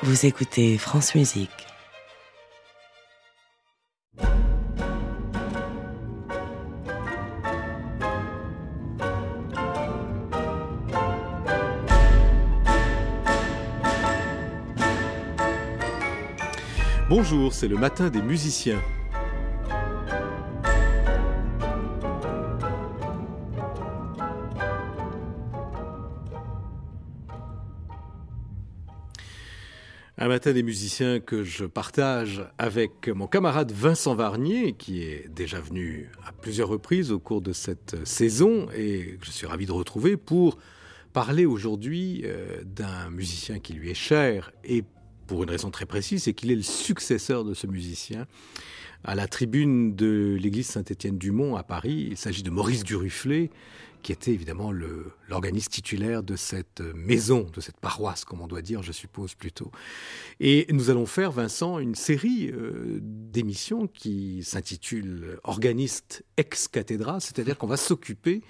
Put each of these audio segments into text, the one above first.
Vous écoutez France Musique. Bonjour, c'est le matin des musiciens. Un matin des musiciens que je partage avec mon camarade Vincent Varnier, qui est déjà venu à plusieurs reprises au cours de cette saison et que je suis ravi de retrouver pour parler aujourd'hui d'un musicien qui lui est cher et pour une raison très précise, c'est qu'il est le successeur de ce musicien. À la tribune de l'église Saint-Étienne-du-Mont à Paris, il s'agit de Maurice Duruflé, qui était évidemment l'organiste titulaire de cette maison, de cette paroisse, comme on doit dire, je suppose plutôt. Et nous allons faire, Vincent, une série d'émissions qui s'intitule « Organiste ex cathedra », c'est-à-dire qu'on va s'occuper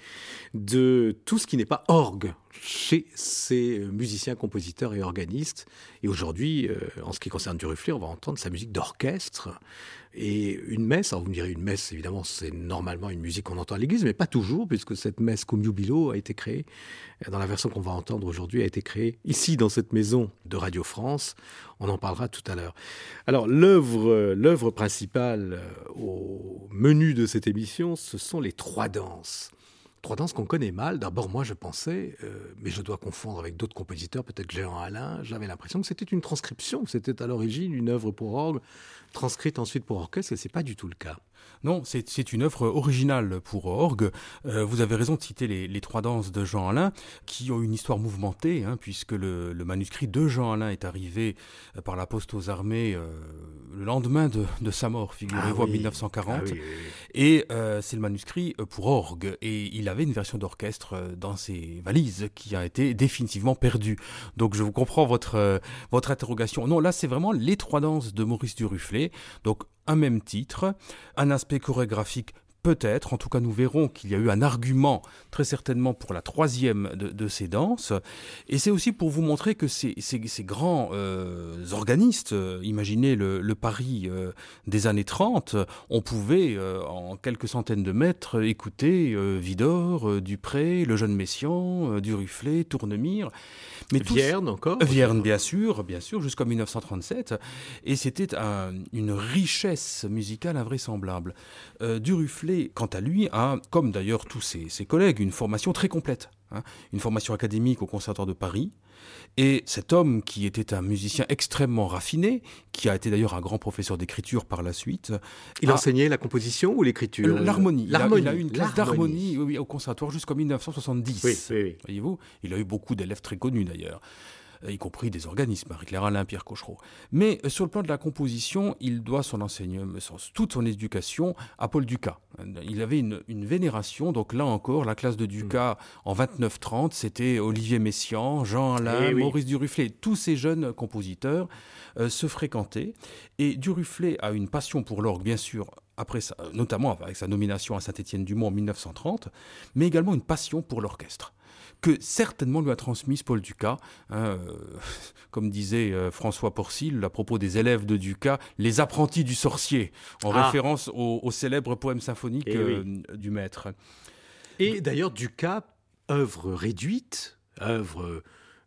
de tout ce qui n'est pas orgue chez ces musiciens, compositeurs et organistes. Et aujourd'hui, en ce qui concerne Duruflé, on va entendre sa musique d'orchestre et une messe. Alors vous me direz, une messe, évidemment, c'est normalement une musique qu'on entend à l'église, mais pas toujours, puisque cette messe Cum Jubilo a été créée, dans la version qu'on va entendre aujourd'hui, a été créée ici, dans cette maison de Radio France. On en parlera tout à l'heure. Alors, l'œuvre principale au menu de cette émission, ce sont les trois danses. Trois danses qu'on connaît mal. D'abord, moi, je pensais, mais je dois confondre avec d'autres compositeurs, peut-être Jean Alain, j'avais l'impression que c'était une transcription, que c'était à l'origine une œuvre pour orgue, transcrite ensuite pour orchestre, et ce n'est pas du tout le cas. Non, c'est une œuvre originale pour orgue. Vous avez raison de citer les trois danses de Jean Alain, qui ont une histoire mouvementée, puisque le manuscrit de Jean Alain est arrivé par la poste aux armées le lendemain de sa mort, figurez-vous, en 1940. Oui. Et c'est le manuscrit pour orgue. Et il avait une version d'orchestre dans ses valises qui a été définitivement perdue. Donc je vous comprends votre interrogation. Non, là c'est vraiment les trois danses de Maurice Duruflé. Donc un même titre, un aspect chorégraphique peut-être, en tout cas nous verrons qu'il y a eu un argument très certainement pour la troisième de ces danses, et c'est aussi pour vous montrer que ces grands organistes, imaginez le Paris des années 30, on pouvait en quelques centaines de mètres écouter Widor, Dupré, Le Jeune Messiaen, Duruflé, Tournemire, mais Vierne encore. Vierne bien sûr, jusqu'en 1937, et c'était une richesse musicale invraisemblable. Duruflé, quant à lui, a, comme d'ailleurs tous ses collègues, une formation très complète. Une formation académique au Conservatoire de Paris. Et cet homme, qui était un musicien extrêmement raffiné, qui a été d'ailleurs un grand professeur d'écriture par la suite... Il enseignait la composition ou l'écriture ? L'harmonie. Il a eu une classe d'harmonie au Conservatoire jusqu'en 1970. Oui. Voyez-vous, il a eu beaucoup d'élèves très connus d'ailleurs, y compris des organismes, Marie-Claire Alain, Pierre Cochereau. Mais sur le plan de la composition, il doit son enseignement, toute son éducation à Paul Dukas. Il avait une vénération, donc là encore, la classe de Dukas en 29-30, c'était Olivier Messiaen, Jean Alain, Maurice Duruflé. Tous ces jeunes compositeurs se fréquentaient. Et Duruflé a une passion pour l'orgue, bien sûr, après ça, notamment avec sa nomination à Saint-Étienne-du-Mont en 1930, mais également une passion pour l'orchestre, que certainement lui a transmise Paul Dukas, comme disait François Porcil à propos des élèves de Dukas, les apprentis du sorcier, en référence au célèbre poème symphonique du maître. Et d'ailleurs, Dukas, œuvre réduite, œuvre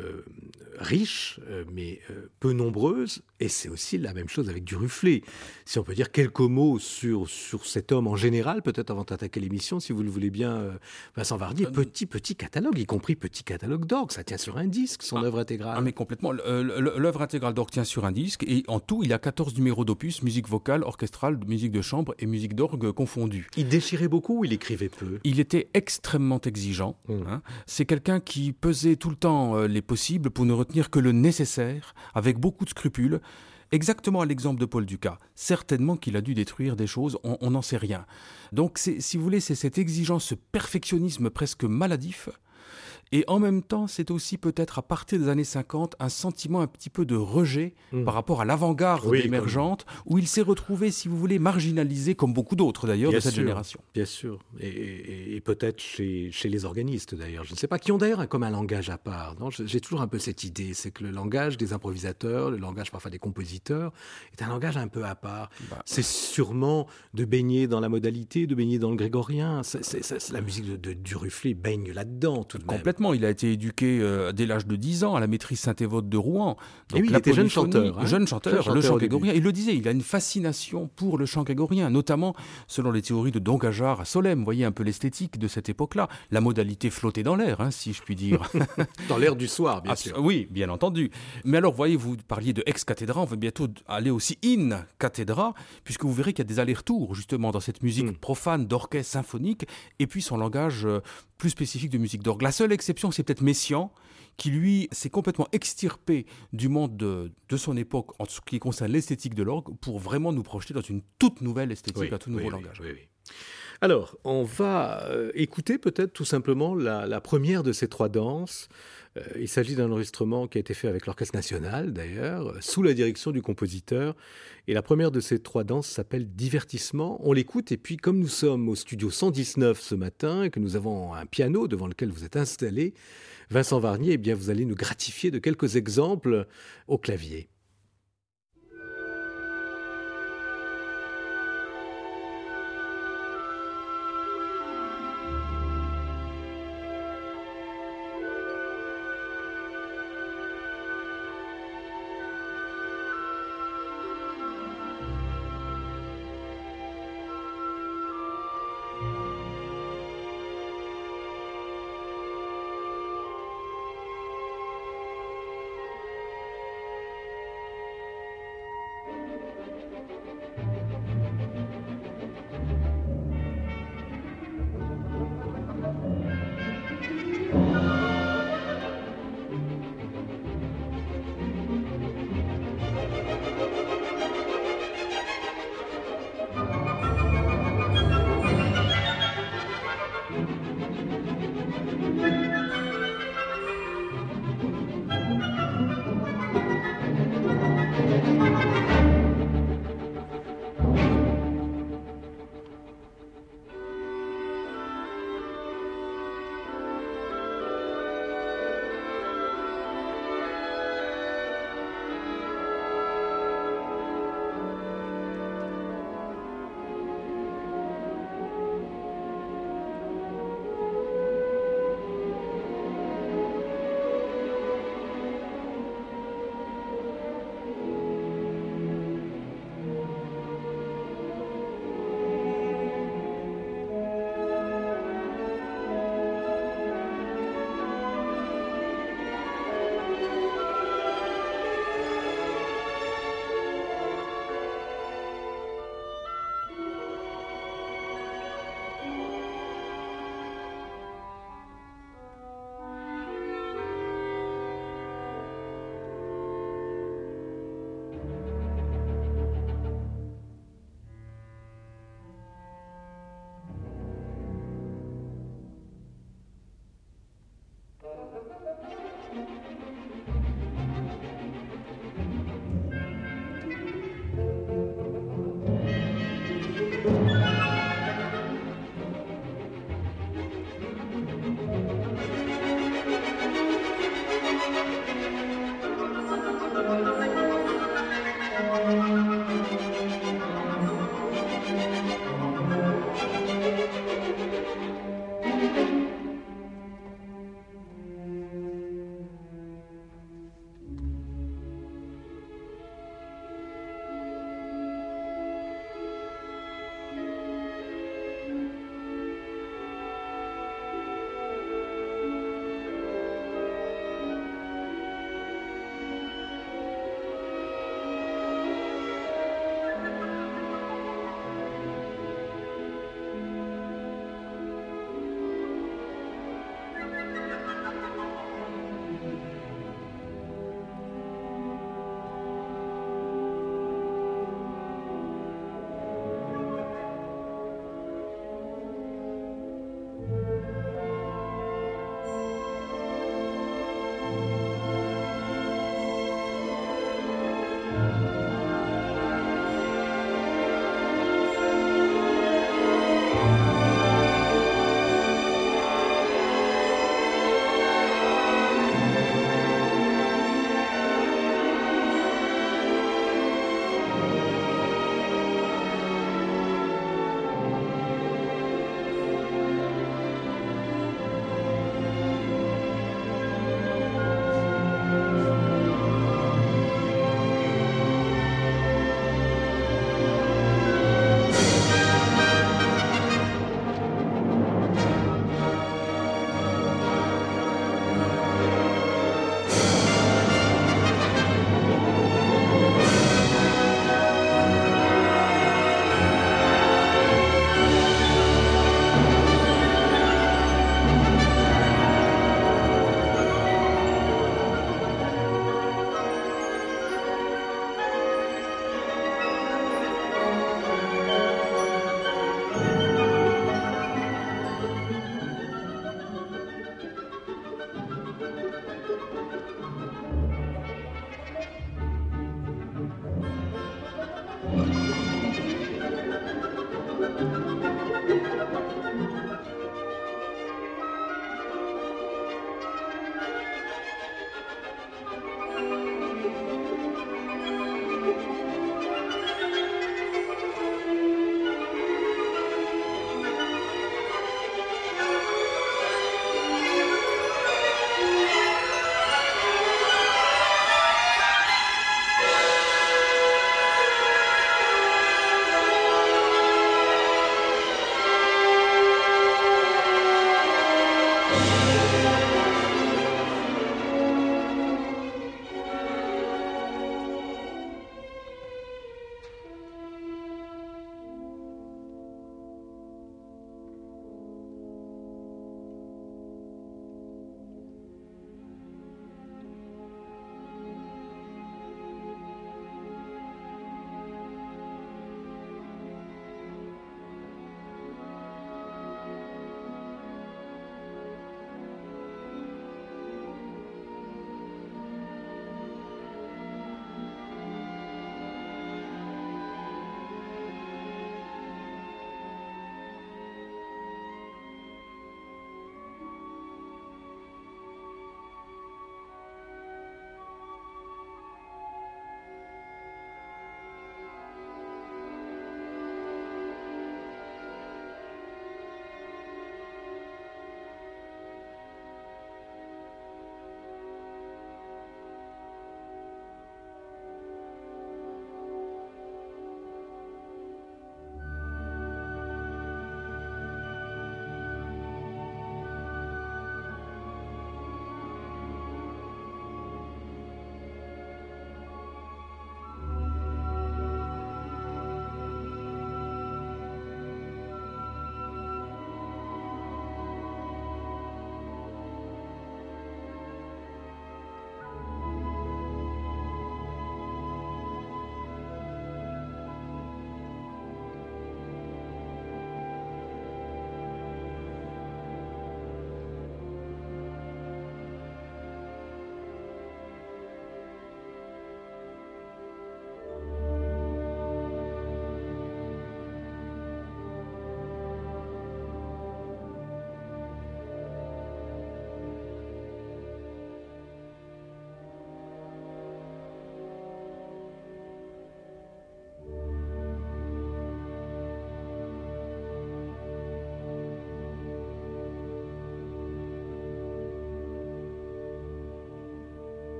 riche, mais peu nombreuse, et c'est aussi la même chose avec Duruflé. Si on peut dire quelques mots sur cet homme en général, peut-être avant d'attaquer l'émission, si vous le voulez bien, Vincent Varnier, petit catalogue, y compris petit catalogue d'orgue, ça tient sur un disque, son œuvre intégrale. Mais complètement, l'œuvre intégrale d'orgue tient sur un disque, et en tout, il y a 14 numéros d'opus, musique vocale, orchestrale, musique de chambre et musique d'orgue confondues. Il déchirait beaucoup ou il écrivait peu ? Il était extrêmement exigeant. C'est quelqu'un qui pesait tout le temps les possibles pour ne retenir que le nécessaire, avec beaucoup de scrupules, exactement à l'exemple de Paul Dukas. Certainement qu'il a dû détruire des choses, on n'en sait rien. Donc, si vous voulez, c'est cette exigence, ce perfectionnisme presque maladif, Et en même temps, c'est aussi peut-être à partir des années 50 un sentiment un petit peu de rejet par rapport à l'avant-garde émergente, où il s'est retrouvé, si vous voulez, marginalisé, comme beaucoup d'autres d'ailleurs de cette génération. Bien sûr, et peut-être chez les organistes d'ailleurs, je ne sais pas, qui ont d'ailleurs comme un langage à part. Non, j'ai toujours un peu cette idée, c'est que le langage des improvisateurs, le langage parfois des compositeurs, est un langage un peu à part. C'est sûrement de baigner dans la modalité, de baigner dans le grégorien. C'est la musique de Duruflé baigne là-dedans tout de même. Complètement, il a été éduqué dès l'âge de 10 ans à la maîtrise Saint-Évode de Rouen. Donc, et oui, il était jeune chanteur. Jeune chanteur, le chant grégorien. Il le disait, il a une fascination pour le chant grégorien, notamment selon les théories de Don Gajar à Solesmes. Vous voyez un peu l'esthétique de cette époque-là. La modalité flottait dans l'air, si je puis dire. Dans l'air du soir, bien sûr. Oui, bien entendu. Mais alors, voyez, vous parliez de ex cathedra, on va bientôt aller aussi in cathedra, puisque vous verrez qu'il y a des allers-retours, justement, dans cette musique profane d'orchestre symphonique, et puis son langage plus spécifique de musique d'orgue. La seule exception, c'est peut-être Messiaen, qui lui s'est complètement extirpé du monde de son époque en ce qui concerne l'esthétique de l'orgue pour vraiment nous projeter dans une toute nouvelle esthétique, un tout nouveau langage. Oui. Alors, on va écouter peut-être tout simplement la première de ces trois danses. Il s'agit d'un enregistrement qui a été fait avec l'Orchestre National, d'ailleurs, sous la direction du compositeur. Et la première de ces trois danses s'appelle Divertissement. On l'écoute, et puis comme nous sommes au studio 119 ce matin, et que nous avons un piano devant lequel vous êtes installé, Vincent Warnier, eh bien, vous allez nous gratifier de quelques exemples au clavier.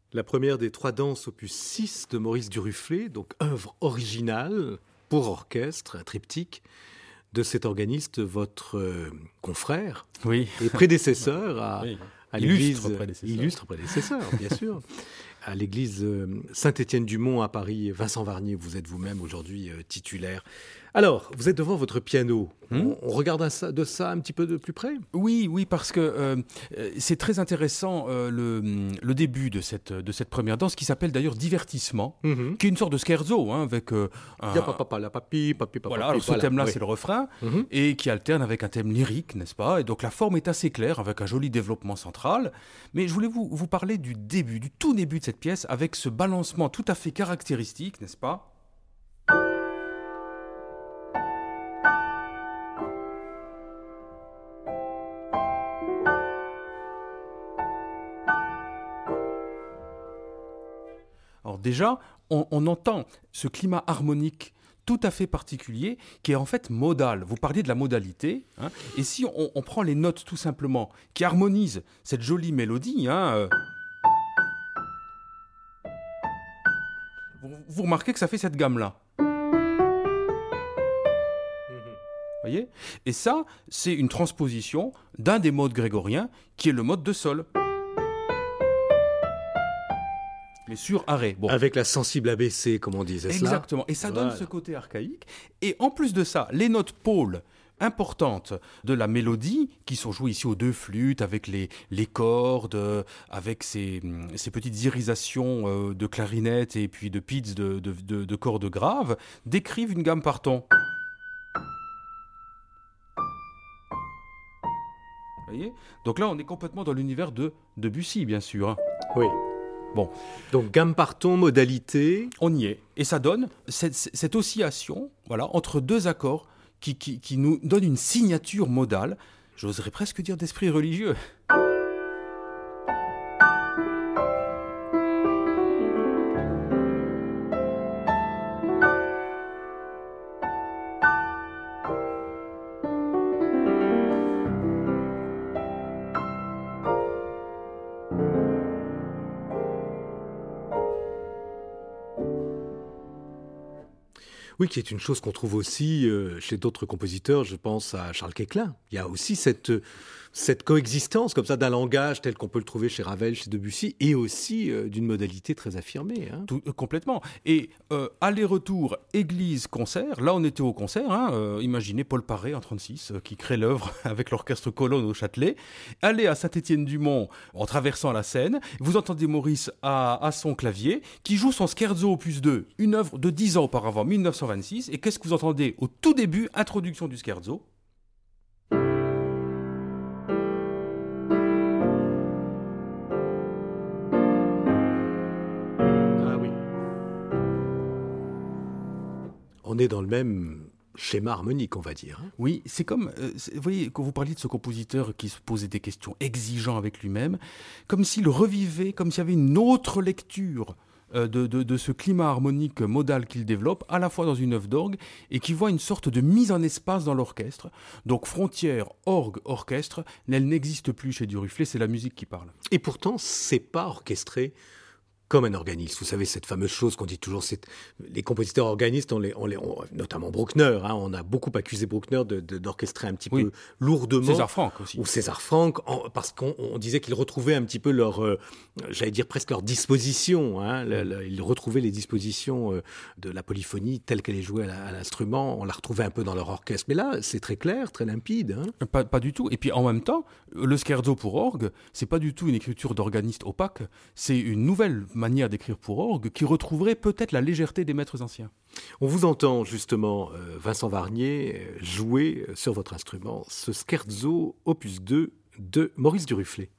La première des 3 danses opus 6 de Maurice Duruflé, donc œuvre originale pour orchestre, un triptyque de cet organiste, votre confrère et prédécesseur à l'église. Illustre prédécesseur, bien sûr. À l'église Saint-Étienne-du-Mont à Paris. Vincent Varnier, vous êtes vous-même aujourd'hui titulaire. Alors, vous êtes devant votre piano. On regarde de ça un petit peu de plus près ? Oui, parce que c'est très intéressant le début de cette première danse qui s'appelle d'ailleurs Divertissement, qui est une sorte de scherzo avec voilà, alors ce thème-là, c'est le refrain, et qui alterne avec un thème lyrique, n'est-ce pas ? Et donc la forme est assez claire, avec un joli développement central. Mais je voulais vous parler du tout début de cette pièce, avec ce balancement tout à fait caractéristique, n'est-ce pas ? Alors déjà, on entend ce climat harmonique tout à fait particulier qui est en fait modal. Vous parliez de la modalité, et si on prend les notes tout simplement qui harmonisent cette jolie mélodie, vous remarquez que ça fait cette gamme-là. Voyez ? Et ça, c'est une transposition d'un des modes grégoriens qui est le mode de sol. Mais sur arrêt. Bon. Avec la sensible abaissée, comme on disait. Exactement. Et ça donne ce côté archaïque. Et en plus de ça, les notes pôles importantes de la mélodie, qui sont jouées ici aux 2 flûtes, avec les cordes, avec ces petites irisations de clarinette et puis de pizz de cordes graves, décrivent une gamme par ton. Vous voyez ? Donc là, on est complètement dans l'univers de Debussy, bien sûr. Oui. Bon. Donc gamme par ton, modalité. On y est. Et ça donne cette oscillation entre 2 accords qui nous donne une signature modale, j'oserais presque dire d'esprit religieux. Oui, qui est une chose qu'on trouve aussi chez d'autres compositeurs. Je pense à Charles Koechlin. Il y a aussi cette coexistence comme ça d'un langage tel qu'on peut le trouver chez Ravel, chez Debussy, et aussi d'une modalité très affirmée. Complètement. Et aller-retour église-concert, là on était au concert, imaginez Paul Paré en 1936 qui crée l'œuvre avec l'orchestre Colonne au Châtelet. Allez à Saint-Étienne-du-Mont en traversant la Seine, vous entendez Maurice à son clavier qui joue son scherzo opus 2, une œuvre de 10 ans auparavant, 1926. Et qu'est-ce que vous entendez au tout début, introduction du scherzo ? On est dans le même schéma harmonique, on va dire. Oui, c'est comme, vous voyez, quand vous parliez de ce compositeur qui se posait des questions exigeant avec lui-même, comme s'il revivait, comme s'il y avait une autre lecture de ce climat harmonique modal qu'il développe, à la fois dans une œuvre d'orgue, et qui voit une sorte de mise en espace dans l'orchestre. Donc frontière, orgue, orchestre, elle n'existe plus chez Duruflé, c'est la musique qui parle. Et pourtant, c'est pas orchestré comme un organiste. Vous savez, cette fameuse chose qu'on dit toujours, les compositeurs organistes, notamment Bruckner, on a beaucoup accusé Bruckner d'orchestrer un petit peu lourdement. César Franck aussi. Ou César Franck, parce qu'on disait qu'ils retrouvaient un petit peu j'allais dire presque leur disposition. Ils retrouvaient les dispositions de la polyphonie telle qu'elle est jouée à l'instrument. On la retrouvait un peu dans leur orchestre. Mais là, c'est très clair, très limpide. Pas du tout. Et puis en même temps, le scherzo pour orgue, c'est pas du tout une écriture d'organiste opaque. C'est une nouvelle manière d'écrire pour orgue qui retrouverait peut-être la légèreté des maîtres anciens. On vous entend justement, Vincent Varnier, jouer sur votre instrument ce scherzo opus 2 de Maurice Duruflé.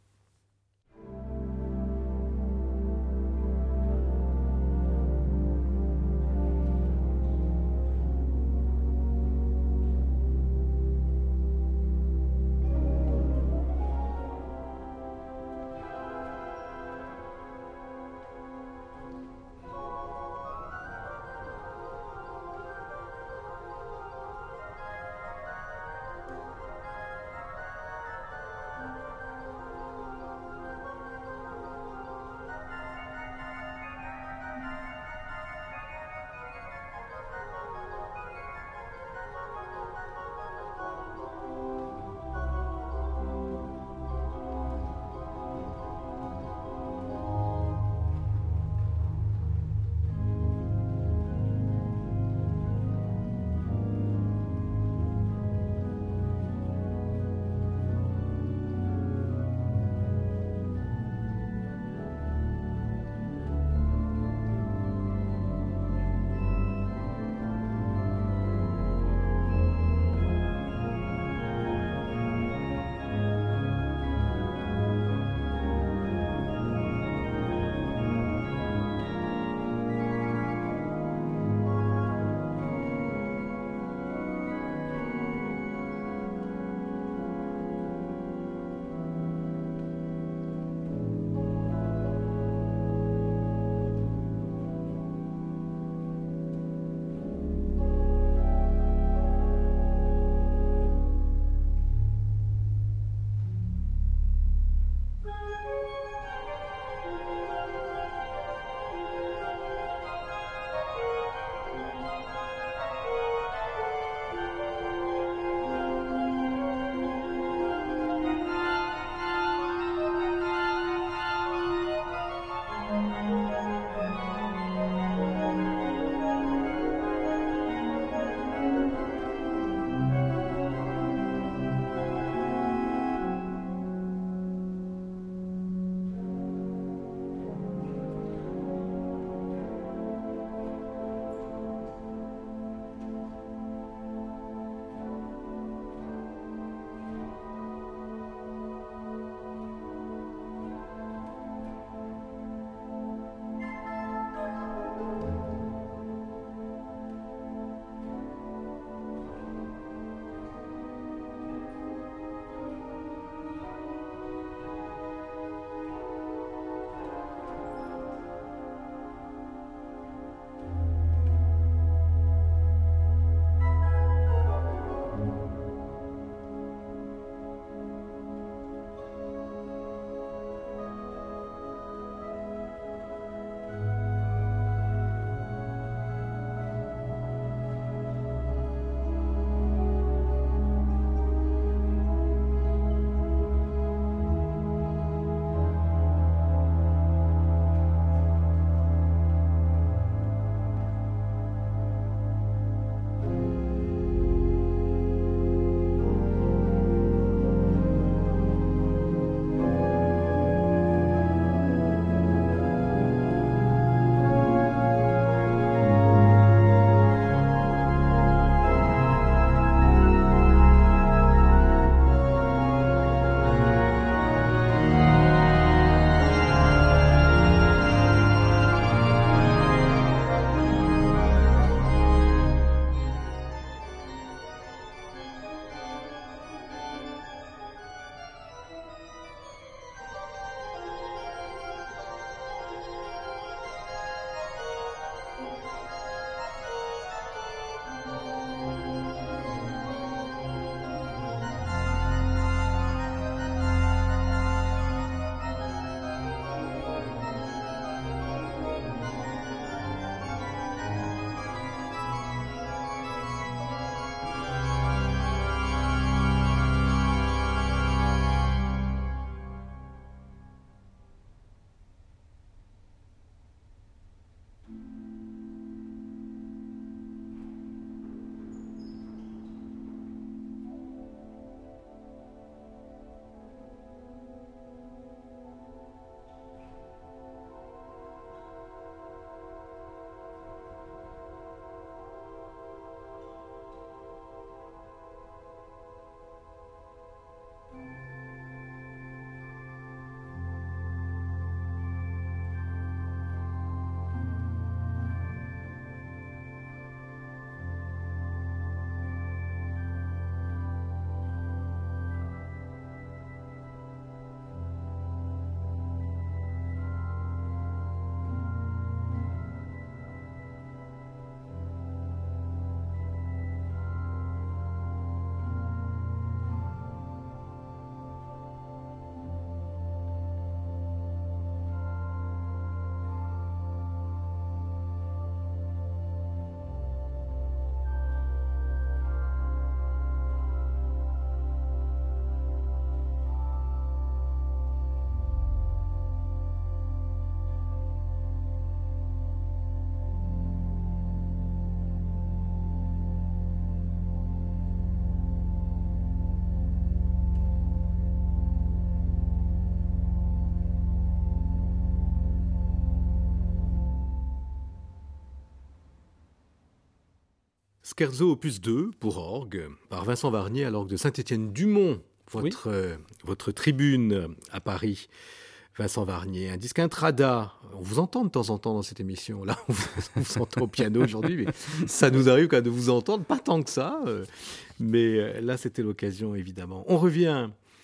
Scherzo opus 2 pour orgue par Vincent Varnier à l'orgue de Saint-Étienne-du-Mont, votre tribune à Paris. Vincent Varnier, un disque Intrada. On vous entend de temps en temps dans cette émission. Là, on vous entend au piano aujourd'hui, mais ça nous arrive quand même de vous entendre, pas tant que ça. Mais là, c'était l'occasion, évidemment. On revient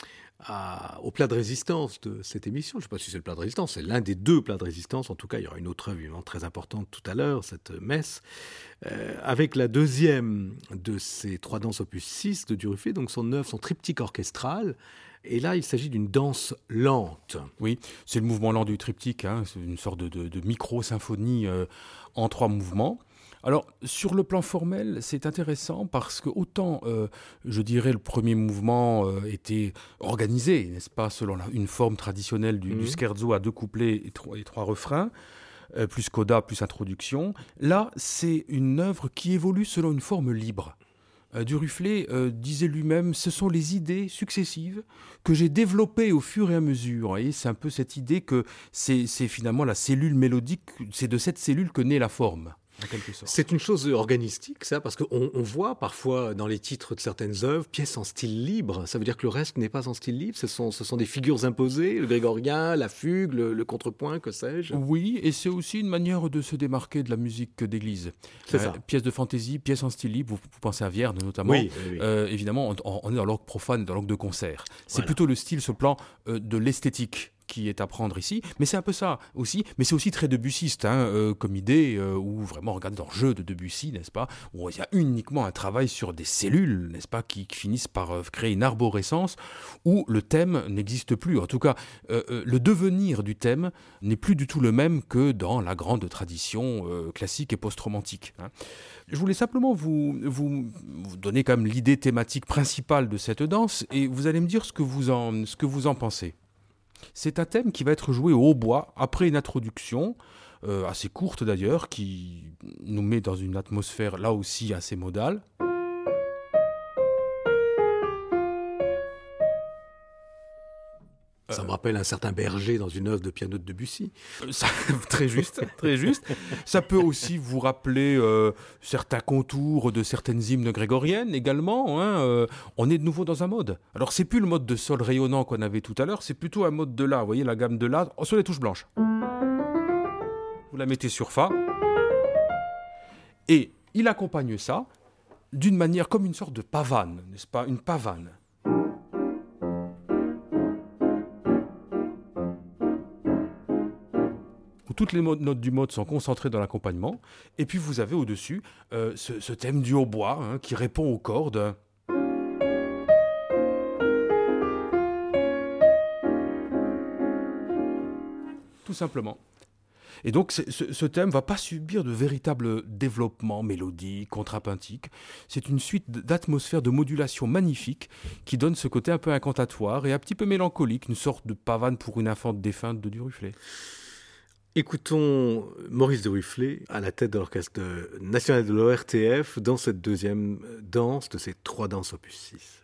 au plat de résistance de cette émission. Je ne sais pas si c'est le plat de résistance, c'est l'un des deux plats de résistance. En tout cas, il y aura une autre œuvre évidemment très importante tout à l'heure, cette messe, avec la deuxième de ces trois danses opus 6 de Duruflé, donc son œuvre, son triptyque orchestral. Et là, il s'agit d'une danse lente. Oui, c'est le mouvement lent du triptyque, hein, c'est une sorte de micro-symphonie en 3 mouvements. Alors, sur le plan formel, c'est intéressant parce que autant, je dirais, le premier mouvement était organisé, n'est-ce pas, selon une forme traditionnelle du scherzo à 2 couplets et 3 refrains, plus coda, plus introduction. Là, c'est une œuvre qui évolue selon une forme libre. Duruflé disait lui-même, ce sont les idées successives que j'ai développées au fur et à mesure. Et c'est un peu cette idée que c'est finalement la cellule mélodique, c'est de cette cellule que naît la forme. C'est une chose organistique, ça, parce qu'on voit parfois dans les titres de certaines œuvres pièces en style libre. Ça veut dire que le reste n'est pas en style libre. Ce sont des figures imposées, le grégorien, la fugue, le contrepoint, que sais-je. Oui, et c'est aussi une manière de se démarquer de la musique d'église. C'est ça. Pièce de fantaisie, pièce en style libre. Vous pensez à Vierne notamment. Oui. Évidemment, on est dans l'orgue profane, dans l'orgue de concert. C'est plutôt le style, ce plan de l'esthétique qui est à prendre ici, mais c'est un peu ça aussi, mais c'est aussi très debussiste comme idée, où vraiment regardez dans le jeu de Debussy, n'est-ce pas, où il y a uniquement un travail sur des cellules, n'est-ce pas, qui finissent par créer une arborescence, où le thème n'existe plus, en tout cas, le devenir du thème n'est plus du tout le même que dans la grande tradition classique et post-romantique. Je voulais simplement vous donner quand même l'idée thématique principale de cette danse, et vous allez me dire ce que vous en pensez. C'est un thème qui va être joué au hautbois après une introduction, assez courte d'ailleurs, qui nous met dans une atmosphère là aussi assez modale. Ça me rappelle un certain berger dans une œuvre de piano de Debussy. Très juste, très juste. Ça peut aussi vous rappeler certains contours de certaines hymnes grégoriennes également. On est de nouveau dans un mode. Alors c'est plus le mode de sol rayonnant qu'on avait tout à l'heure, c'est plutôt un mode de la. Vous voyez la gamme de la sur les touches blanches. Vous la mettez sur fa. Et il accompagne ça d'une manière comme une sorte de pavane, n'est-ce pas? Une pavane. Toutes les notes du mode sont concentrées dans l'accompagnement. Et puis vous avez au-dessus ce thème du hautbois qui répond aux cordes. Tout simplement. Et donc ce thème ne va pas subir de véritable développement mélodique, contrapuntique. C'est une suite d'atmosphères de modulation magnifique qui donne ce côté un peu incantatoire et un petit peu mélancolique, une sorte de pavane pour une infante défunte de Duruflé. Écoutons Maurice Duruflé à la tête de l'Orchestre national de l'ORTF dans cette deuxième danse de ces 3 danses opus 6.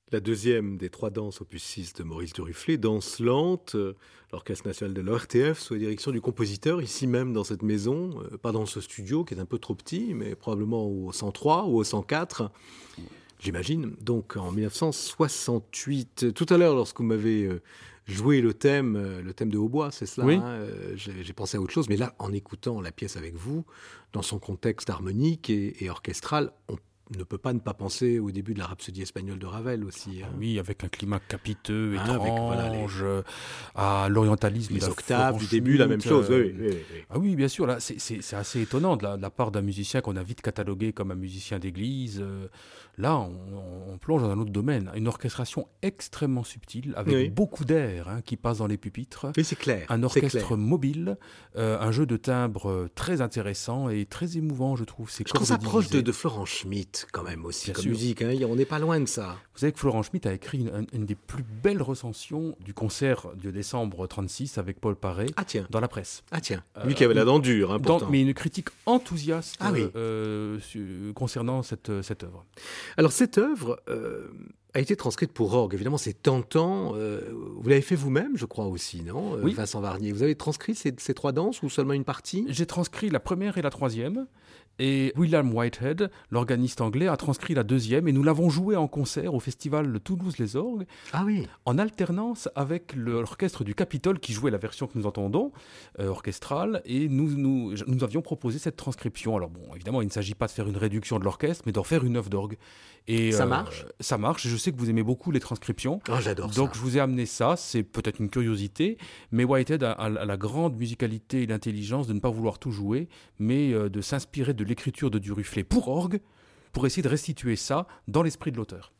La deuxième des trois danses opus 6 de Maurice Duruflé, danse lente, l'Orchestre national de l'ORTF sous la direction du compositeur, ici même dans cette maison, pas dans ce studio qui est un peu trop petit, mais probablement au 103 ou au 104, j'imagine. Donc en 1968, tout à l'heure lorsque vous m'avez joué le thème de Hautbois, c'est cela, Oui. hein, j'ai pensé à autre chose, mais là, en écoutant la pièce avec vous, dans son contexte harmonique et orchestral, on ne peut pas ne pas penser au début de la Rhapsodie espagnole de Ravel aussi. Hein. Oui, avec un climat capiteux, Ah, avec, étrange, à l'orientalisme. Les octaves du début, la même chose. Oui. Ah oui, bien sûr, là, c'est assez étonnant de la part d'un musicien qu'on a vite catalogué comme un musicien d'église. Là, on plonge dans un autre domaine. Une orchestration extrêmement subtile, avec beaucoup d'air qui passe dans les pupitres. Oui, c'est clair. Un orchestre mobile, un jeu de timbres très intéressant et très émouvant, je trouve. Je trouve ça proche de Florent Schmitt, quand même, aussi, bien comme sûr. Musique. Hein. On n'est pas loin de ça. Vous savez que Florent Schmitt a écrit une des plus belles recensions du concert de décembre 36 avec Paul Paré dans la presse. Ah tiens, lui qui avait la dent dure, hein, pourtant. Mais une critique enthousiaste concernant cette œuvre. Alors cette œuvre a été transcrite pour orgue. Évidemment, c'est tentant. Vous l'avez fait vous-même, je crois aussi, non, oui. Vincent Varnier. Vous avez transcrit ces trois danses ou seulement une partie? J'ai transcrit la première et la troisième. Et William Whitehead, l'organiste anglais, a transcrit la deuxième et nous l'avons jouée en concert au festival de Toulouse-les-Orgues, en alternance avec l'orchestre du Capitole qui jouait la version que nous entendons, orchestrale, et nous avions proposé cette transcription. Alors bon, évidemment, il ne s'agit pas de faire une réduction de l'orchestre, mais d'en faire une œuvre d'orgue. Et ça marche? Ça marche, je sais que vous aimez beaucoup les transcriptions. Oh, j'adore donc ça. Je vous ai amené ça, c'est peut-être une curiosité, mais Whitehead a la grande musicalité et l'intelligence de ne pas vouloir tout jouer, mais de s'inspirer de l'écriture de Duruflé pour orgue, pour essayer de restituer ça dans l'esprit de l'auteur.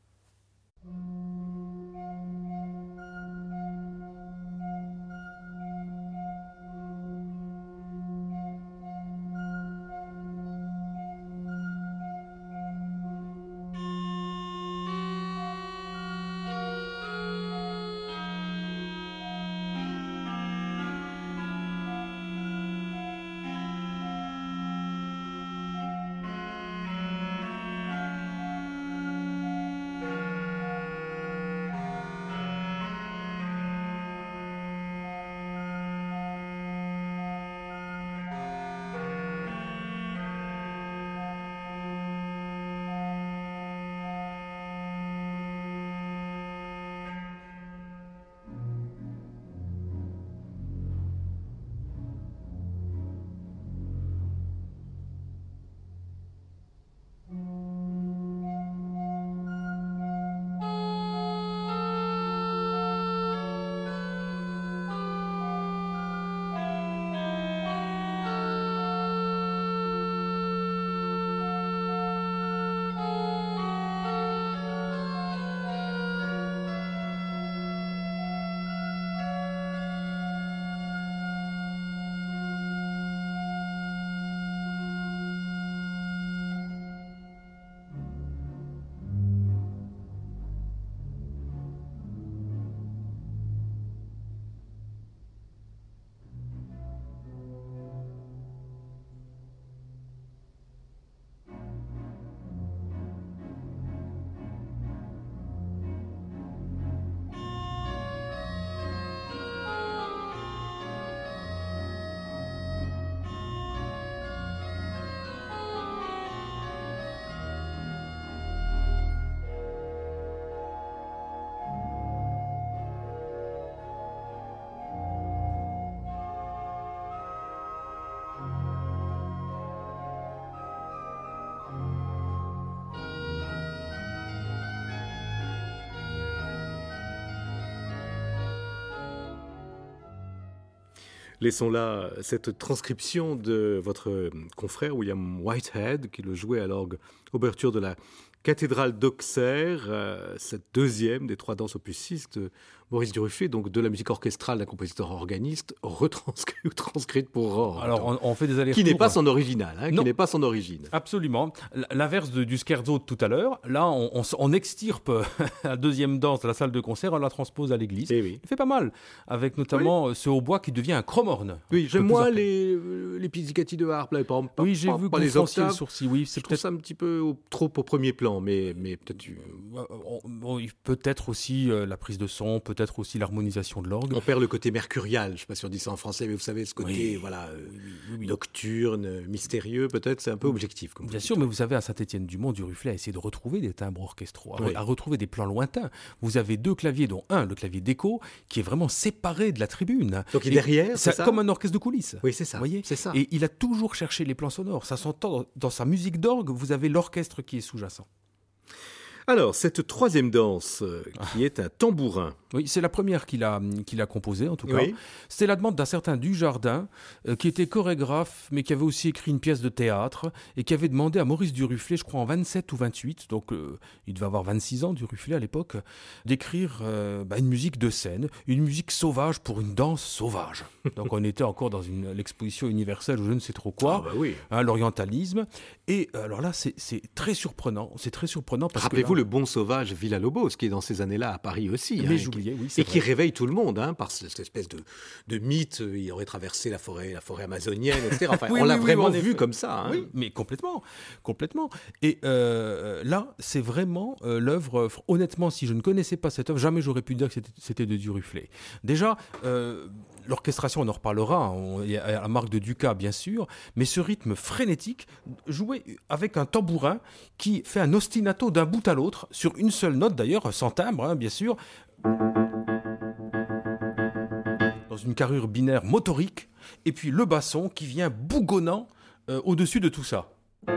Laissons là cette transcription de votre confrère William Whitehead, qui le jouait à l'orgue ouverture de la cathédrale d'Auxerre, cette deuxième des trois danses opus 6 de Maurice Duruflé, donc de la musique orchestrale d'un compositeur organiste, retranscrite ou transcrite pour orgue. Alors on fait des allers-retours. Qui n'est pas son original, qui n'est pas son origine. Absolument. L'inverse du scherzo de tout à l'heure, là on extirpe la deuxième danse de la salle de concert, on la transpose à l'église. Oui. Il fait pas mal, avec notamment ce hautbois qui devient un chromorne. Oui, j'aime moins les pizzicati de harpe, là, oui, j'ai vu que les vous fanciez le octaves. sourcil. Oui, Je trouve ça un petit peu trop au premier plan, mais peut-être... Peut-être aussi la prise de son, peut-être aussi l'harmonisation de l'orgue. On perd le côté mercurial, je ne sais pas si on dit ça en français, mais vous savez, ce côté nocturne, mystérieux, peut-être, c'est un peu objectif. Bien sûr, mais vous savez, à Saint-Étienne-du-Mont, Duruflé a essayé de retrouver des timbres orchestraux, à retrouver des plans lointains. Vous avez 2 claviers, dont le clavier d'écho, qui est vraiment séparé de la tribune. Donc il est derrière, c'est ça ? Comme un orchestre de coulisses. Oui, c'est ça. Voyez, c'est ça. Et il a toujours cherché les plans sonores. Ça s'entend dans sa musique d'orgue, vous avez l'orchestre qui est sous-jacent. Alors, cette troisième danse, qui est un tambourin. Oui, c'est la première qu'il a composée, en tout cas. Oui. C'était la demande d'un certain Dujardin, qui était chorégraphe, mais qui avait aussi écrit une pièce de théâtre, et qui avait demandé à Maurice Duruflé, je crois en 27 ou 28, donc il devait avoir 26 ans, Duruflé à l'époque, d'écrire une musique de scène, une musique sauvage pour une danse sauvage. Donc on était encore dans l'exposition universelle ou je ne sais trop quoi, l'orientalisme. Et alors là, c'est très surprenant. C'est très surprenant parce Rappelez-vous que le bon sauvage Villa-Lobos, qui est dans ces années-là à Paris aussi. Mais j'oubliais, oui, c'est et vrai. qui réveille tout le monde, par cette espèce de mythe. Il aurait traversé la forêt amazonienne, etc. Enfin, on l'a vraiment vu comme ça. Oui, mais complètement. Et là, c'est vraiment l'œuvre. Honnêtement, si je ne connaissais pas cette œuvre, jamais j'aurais pu dire que c'était de Duruflé. Déjà, l'orchestration, on en reparlera. Il y a la marque de Dukas, bien sûr, mais ce rythme frénétique, joué avec un tambourin qui fait un ostinato d'un bout à l'autre, sur une seule note d'ailleurs, sans timbre, bien sûr, dans une carrure binaire motorique, et puis le basson qui vient bougonnant au-dessus de tout ça.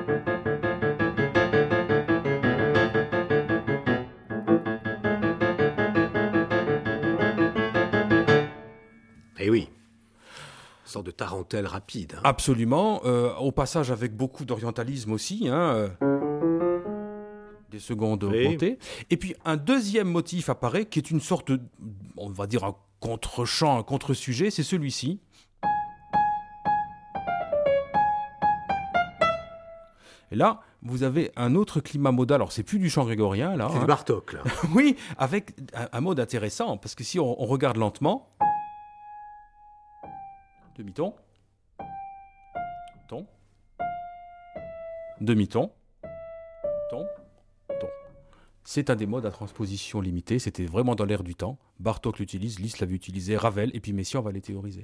Eh oui, une sorte de tarentelle rapide. Absolument, au passage avec beaucoup d'orientalisme aussi, des secondes augmentées. Et puis un deuxième motif apparaît qui est une sorte, on va dire un contre-champ, un contre-sujet, c'est celui-ci. Et là, vous avez un autre climat modal. Alors, c'est plus du chant grégorien, là. C'est du Bartók, là. Oui, avec un mode intéressant, parce que si on regarde lentement, demi-ton, ton, demi-ton, ton, ton. C'est un des modes à transposition limitée. C'était vraiment dans l'air du temps. Bartók l'utilise, Liszt l'avait utilisé, Ravel, et puis Messiaen va les théoriser.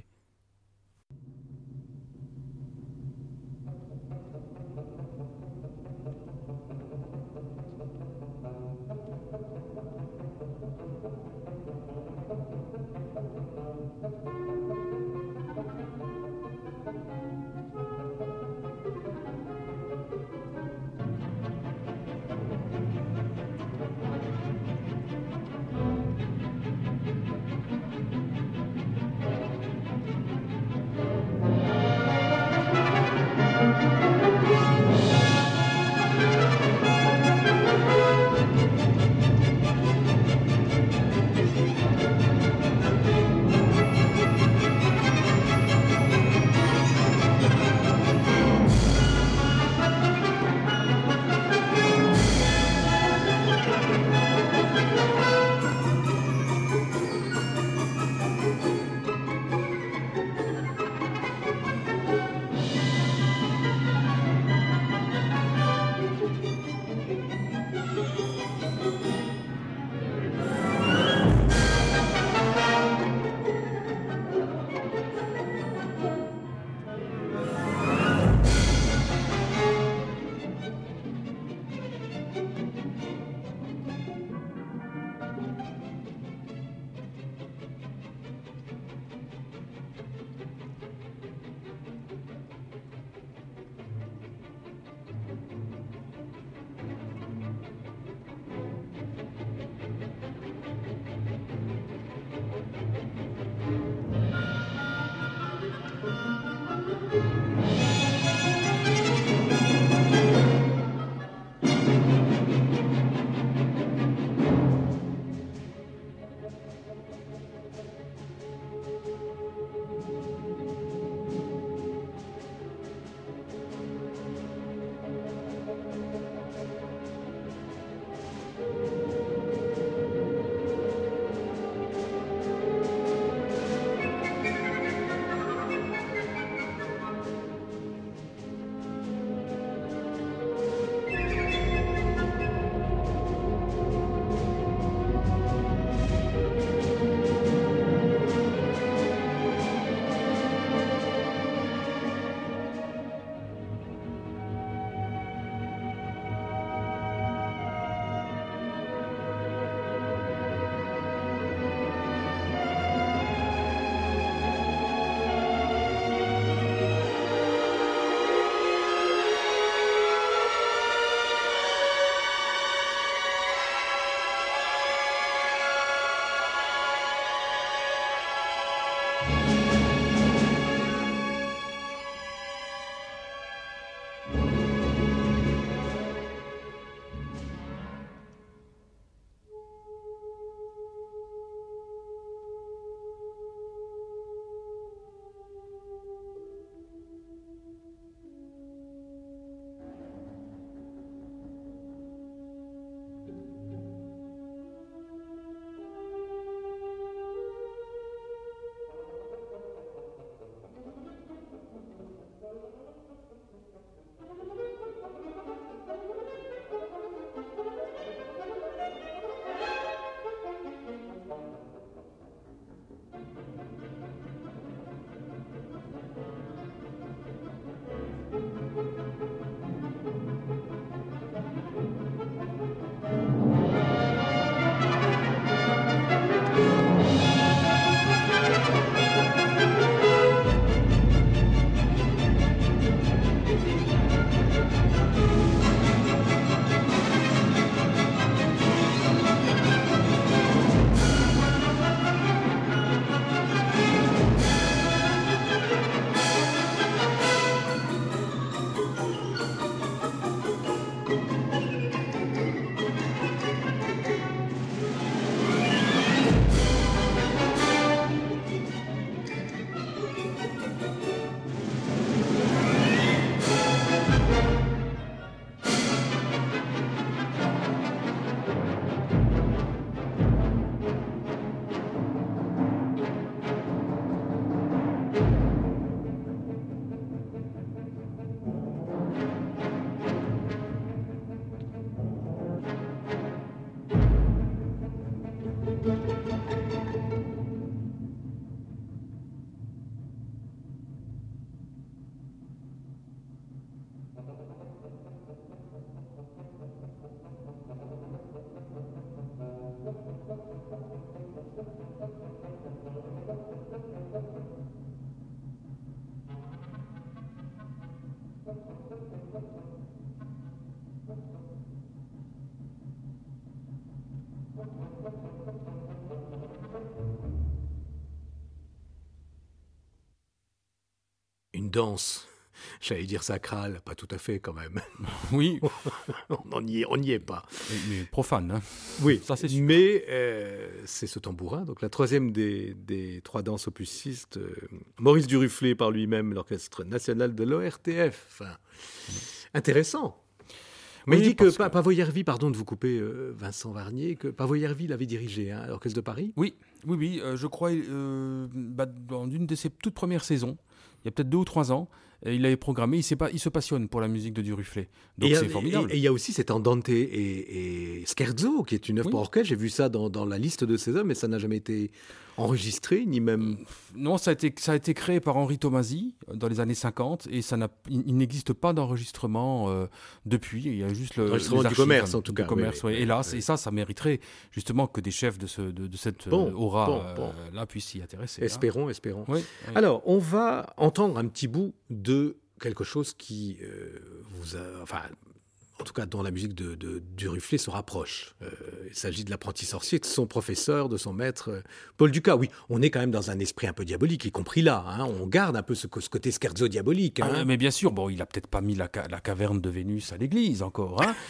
Une danse, j'allais dire sacrale, pas tout à fait quand même. Oui. on n'y est pas. Mais profane, hein. Oui, ça c'est sûr. Mais c'est ce tambourin, donc la troisième des 3 danses opus 6, Maurice Duruflé par lui-même, l'Orchestre National de l'ORTF. Enfin, intéressant. Mais oui, il dit que Pavoyervi, pardon de vous couper, Vincent Varnier, que Pavoyervi l'avait dirigé à l'Orchestre de Paris. Oui, je crois, dans une de ses toutes premières saisons, il y a peut-être 2 ou 3 ans, il l'avait programmé, il se passionne pour la musique de Duruflé. Donc c'est formidable. Et il y a aussi cet Andante et Scherzo, qui est une œuvre pour orchestre. J'ai vu ça dans la liste de ces œuvres, mais ça n'a jamais été enregistré, ni même... Non, ça a été créé par Henri Tomasi dans les années 50, et il n'existe pas d'enregistrement depuis. Il y a juste l'enregistrement du commerce, en tout cas. Commerce, oui, hélas. Et ça mériterait justement que des chefs de cette aura-là puissent s'y intéresser. Espérons. Oui. Alors, on va entendre un petit bout de quelque chose qui vous a... Enfin, en tout cas, dont la musique de Duruflé se rapproche. Il s'agit de l'apprenti sorcier, de son professeur, de son maître, Paul Dukas. Oui, on est quand même dans un esprit un peu diablique, y compris là. Hein. On garde un peu ce côté scherzo diabolique. Hein. Mais bien sûr, bon, il a peut-être pas mis la caverne de Vénus à l'église encore, hein.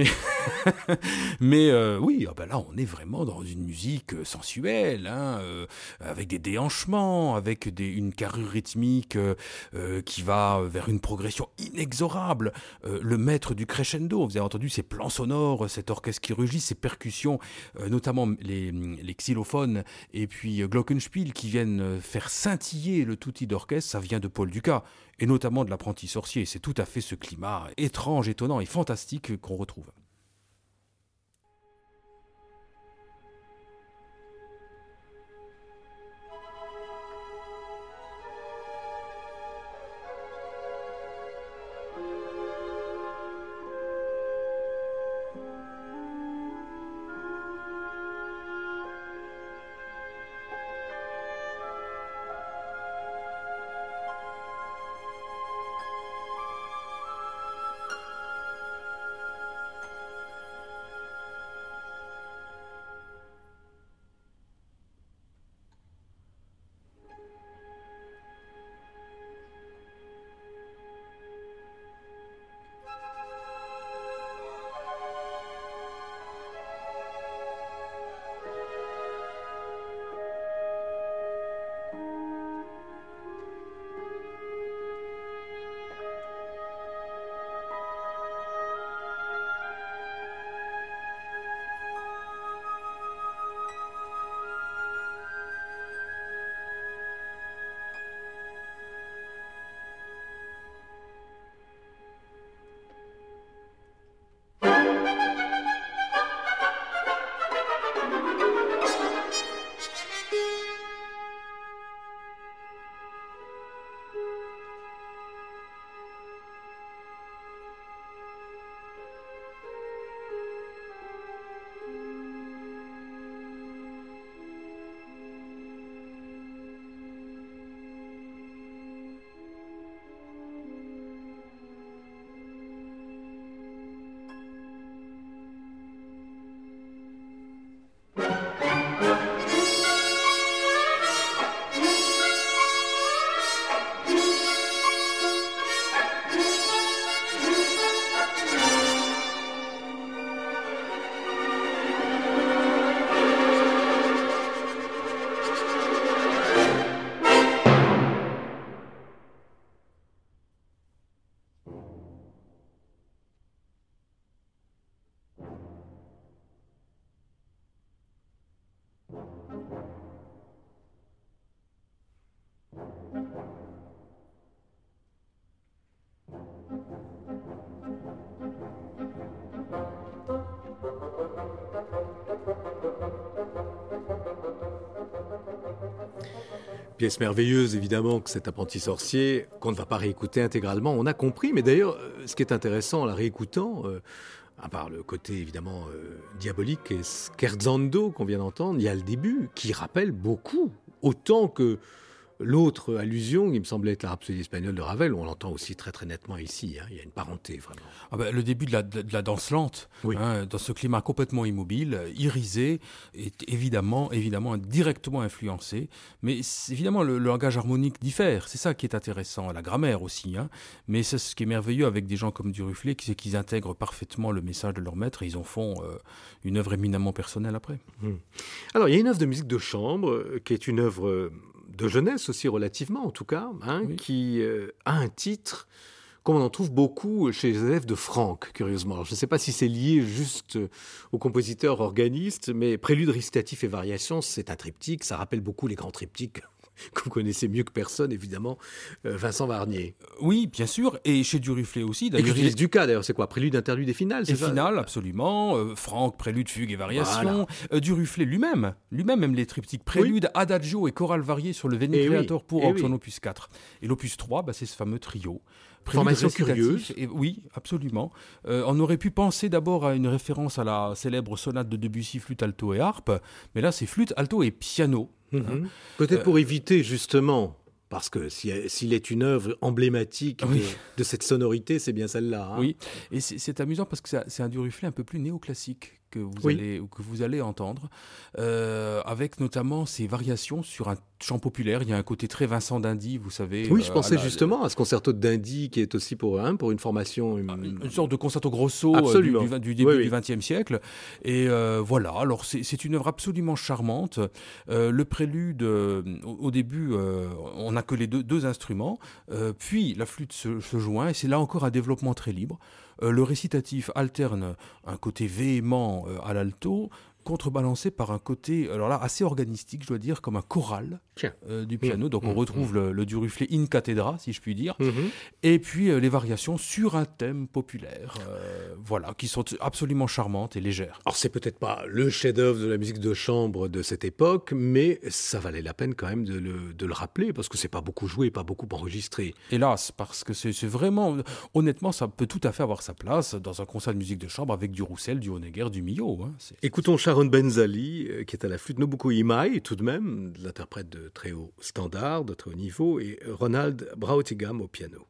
mais oui, là, on est vraiment dans une musique sensuelle, hein, avec des déhanchements, avec une carrure rythmique qui va vers une progression inexorable. Le maître du crescendo, vous avez entendu ces plans sonores, cet orchestre qui rugit, ces percussions, notamment les xylophones et puis glockenspiel qui viennent faire scintiller le touti d'orchestre, ça vient de Paul Dukas et notamment de l'apprenti sorcier. C'est tout à fait ce climat étrange, étonnant et fantastique qu'on retrouve. Pièce merveilleuse, évidemment, que cet apprenti sorcier, qu'on ne va pas réécouter intégralement, on a compris. Mais d'ailleurs, ce qui est intéressant en la réécoutant, à part le côté évidemment diabolique et scherzando qu'on vient d'entendre, il y a le début qui rappelle beaucoup, autant que l'autre allusion, qui me semblait être la Rhapsodie espagnole de Ravel, on l'entend aussi très très nettement ici, il y a une parenté vraiment. Le début de la danse lente, oui. Dans ce climat complètement immobile, irisé, est évidemment directement influencé, mais évidemment le langage harmonique diffère, c'est ça qui est intéressant, la grammaire aussi, mais c'est ce qui est merveilleux avec des gens comme Duruflé, c'est qu'ils intègrent parfaitement le message de leur maître et ils en font une œuvre éminemment personnelle après. Alors il y a une œuvre de musique de chambre qui est une œuvre de jeunesse aussi relativement en tout cas, oui. Qui a un titre comme on en trouve beaucoup chez les élèves de Franck, curieusement. Alors, je ne sais pas si c'est lié juste au compositeur organiste, mais Prélude, récitatif et variations, c'est un triptyque, ça rappelle beaucoup les grands triptyques que vous connaissez mieux que personne, évidemment, Vincent Varnier. Oui, bien sûr, et chez Duruflé aussi. Et Félix Ducas, d'ailleurs, c'est quoi? Prélude, interlude et finale, c'est et ça? Finale, absolument. Franck, prélude, fugue et variation. Voilà. Duruflé lui-même aime les triptyques prélude, oui. Adagio et chorale variée sur le Veni Creator pour son opus 4. Et l'opus 3, c'est ce fameux trio. Formation curieuse. Et, oui, absolument. On aurait pu penser d'abord à une référence à la célèbre sonate de Debussy, flûte, alto et harpe, mais là c'est flûte, alto et piano. Peut-être pour éviter justement, parce que s'il est une œuvre emblématique de cette sonorité, c'est bien celle-là. Oui, et c'est amusant parce que c'est un Duruflé un peu plus néoclassique que vous allez entendre, avec notamment ces variations sur un chant populaire. Il y a un côté très Vincent d'Indy, vous savez. Oui, je pensais justement à ce concerto d'Indy qui est aussi pour une formation... Une sorte de concerto grosso du début du XXe siècle. Et voilà, alors c'est une œuvre absolument charmante. Le prélude, au début, on n'a que les deux instruments, puis la flûte se joint, et c'est là encore un développement très libre. Le récitatif alterne un côté véhément à l'alto, contrebalancé par un côté, alors là, assez organistique, je dois dire, comme un choral du piano. Donc on retrouve le Duruflé in cathedra, si je puis dire. Et puis les variations sur un thème populaire, qui sont absolument charmantes et légères. Alors c'est peut-être pas le chef-d'œuvre de la musique de chambre de cette époque, mais ça valait la peine quand même de le rappeler, parce que c'est pas beaucoup joué, pas beaucoup enregistré. Hélas, parce que c'est vraiment... Honnêtement, ça peut tout à fait avoir sa place dans un concert de musique de chambre avec du Roussel, du Honegger, du Milhaud. Écoutons Sharon Benzali, qui est à la flûte, Nobuko Imai, tout de même, l'interprète de très haut standard, de très haut niveau, et Ronald Brautigam au piano.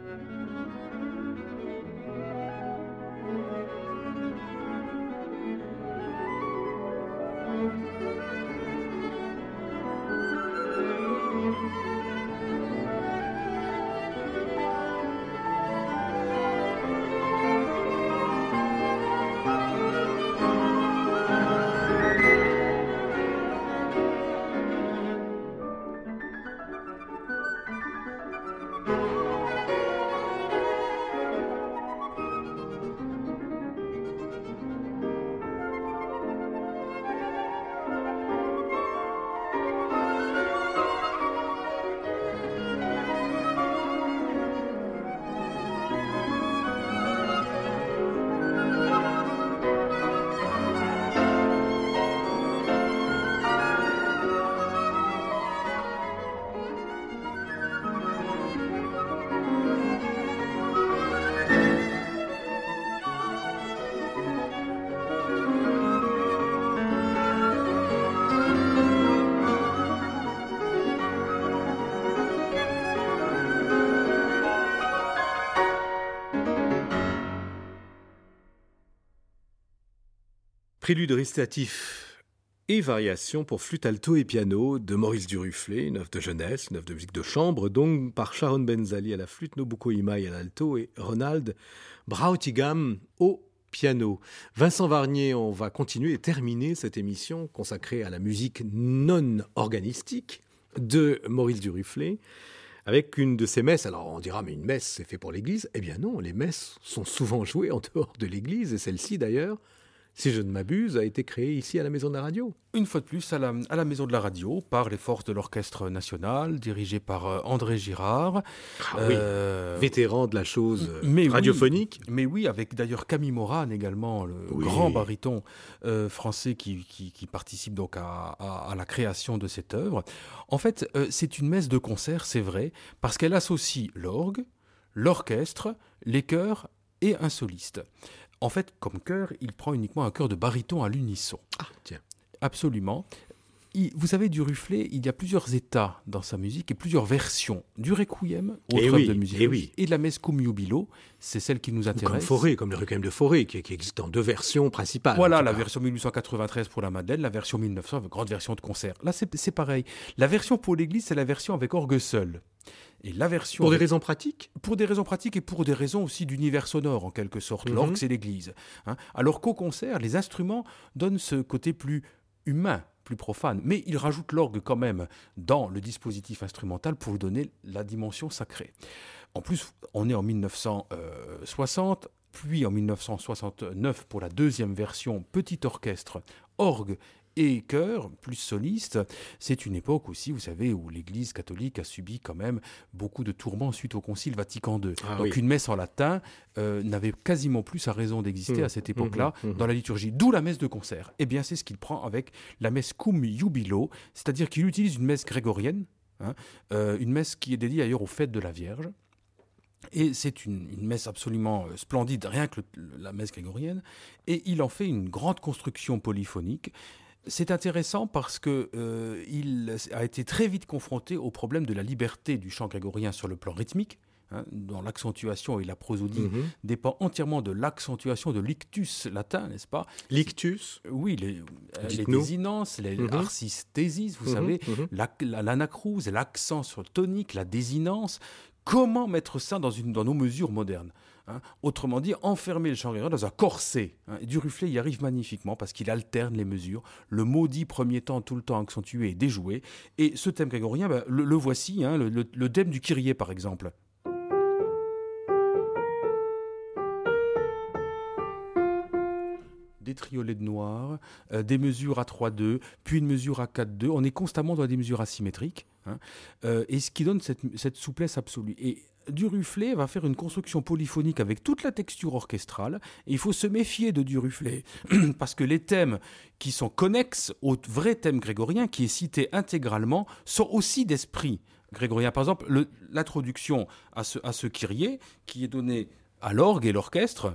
Prélude récitatif et variation pour flûte alto et piano de Maurice Duruflé, une œuvre de jeunesse, une œuvre de musique de chambre, donc par Sharon Benzali à la flûte, Nobuko Imai à l'alto et Ronald Brautigam au piano. Vincent Varnier, on va continuer et terminer cette émission consacrée à la musique non organistique de Maurice Duruflé, avec une de ces messes. Alors on dira, mais une messe, c'est fait pour l'église. Eh bien non, les messes sont souvent jouées en dehors de l'église, et celle-ci d'ailleurs, si je ne m'abuse, a été créée ici à la Maison de la Radio. Une fois de plus, à la Maison de la Radio, par les forces de l'Orchestre National, dirigé par André Girard. Ah oui, vétéran de la chose radiophonique. Oui, mais oui, avec d'ailleurs Camille Morane également, le grand baryton français qui participe donc à la création de cette œuvre. En fait, c'est une messe de concert, c'est vrai, parce qu'elle associe l'orgue, l'orchestre, les chœurs et un soliste. En fait, comme chœur, il prend uniquement un chœur de baryton à l'unisson. Ah, tiens. Absolument. Vous savez, Duruflé, il y a plusieurs états dans sa musique et plusieurs versions. Du requiem, autre œuvre de musique, et de la messe cum jubilo, c'est celle qui nous intéresse. Comme le requiem de Fauré, qui existe en deux versions principales. Voilà, la version 1893 pour la Madeleine, la version 1900, grande version de concert. Là, c'est pareil. La version pour l'église, c'est la version avec orgue seul. Et la version pour des raisons pratiques ? Pour des raisons pratiques et pour des raisons aussi d'univers sonore, en quelque sorte. L'orgue, c'est l'église. Alors qu'au concert, les instruments donnent ce côté plus humain, plus profane. Mais ils rajoutent l'orgue quand même dans le dispositif instrumental pour lui donner la dimension sacrée. En plus, on est en 1960, puis en 1969 pour la deuxième version, petit orchestre, orgue et chœur, plus soliste. C'est une époque aussi, vous savez, où l'Église catholique a subi quand même beaucoup de tourments suite au Concile Vatican II. Donc une messe en latin n'avait quasiment plus sa raison d'exister à cette époque-là dans la liturgie. D'où la messe de concert. Eh bien, c'est ce qu'il prend avec la messe cum jubilo, c'est-à-dire qu'il utilise une messe grégorienne, une messe qui est dédiée ailleurs aux fêtes de la Vierge. Et c'est une messe absolument splendide, rien que la messe grégorienne. Et il en fait une grande construction polyphonique. C'est intéressant parce qu'il a été très vite confronté au problème de la liberté du chant grégorien sur le plan rythmique, dont l'accentuation et la prosodie dépend entièrement de l'accentuation de l'ictus latin, n'est-ce pas ? L'ictus ? Oui, les désinences, les arcisthesis, vous savez, l'anacrouse, l'accent sur le tonique, la désinence. Comment mettre ça dans nos mesures modernes ? Autrement dit, enfermer le chant grégorien dans un corset. Duruflé y arrive magnifiquement parce qu'il alterne les mesures. Le maudit premier temps, tout le temps accentué et déjoué. Et ce thème grégorien, le voici, le thème du Kyrie par exemple. Des triolets de noir, des mesures à 3-2, puis une mesure à 4-2. On est constamment dans des mesures asymétriques, et ce qui donne cette souplesse absolue. Et Duruflé va faire une construction polyphonique avec toute la texture orchestrale, et il faut se méfier de Duruflé, parce que les thèmes qui sont connexes au vrai thème grégorien, qui est cité intégralement, sont aussi d'esprit grégorien. Par exemple, l'introduction à ce Kyrie, qui est donné à l'orgue et l'orchestre.